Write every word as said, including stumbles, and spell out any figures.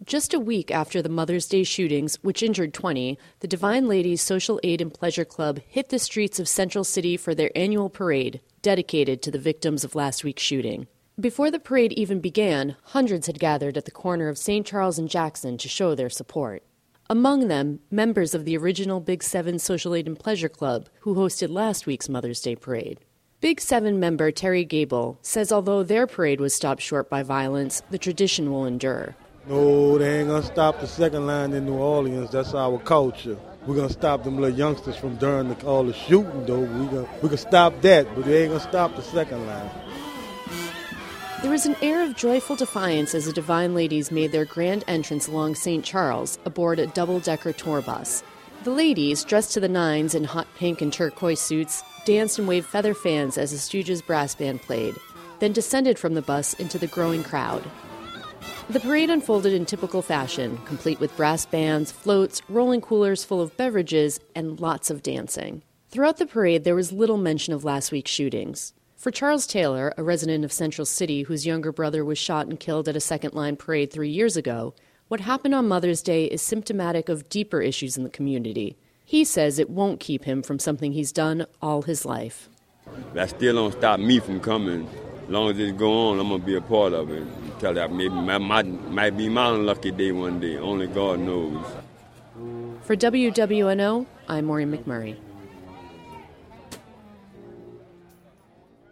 Just a week after the Mother's Day shootings, which injured twenty, the Divine Ladies Social Aid and Pleasure Club hit the streets of Central City for their annual parade, dedicated to the victims of last week's shooting. Before the parade even began, hundreds had gathered at the corner of Saint Charles and Jackson to show their support. Among them, members of the original Big Seven Social Aid and Pleasure Club, who hosted last week's Mother's Day parade. Big Seven member Terry Gable says although their parade was stopped short by violence, the tradition will endure. No, they ain't going to stop the second line in New Orleans. That's our culture. We're going to stop them little youngsters from during the, all the shooting, though. We gonna, we can stop that, but they ain't going to stop the second line. There was an air of joyful defiance as the Divine Ladies made their grand entrance along Saint Charles aboard a double-decker tour bus. The ladies, dressed to the nines in hot pink and turquoise suits, danced and waved feather fans as the Stooges brass band played, then descended from the bus into the growing crowd. The parade unfolded in typical fashion, complete with brass bands, floats, rolling coolers full of beverages, and lots of dancing. Throughout the parade, there was little mention of last week's shootings. For Charles Taylor, a resident of Central City whose younger brother was shot and killed at a second-line parade three years ago, what happened on Mother's Day is symptomatic of deeper issues in the community. He says it won't keep him from something he's done all his life. That still don't stop me from coming. As long as it go on, I'm going to be a part of it. Tell that maybe my, my, might be my unlucky day one day. Only God knows. For W W N O, I'm Maureen McMurray.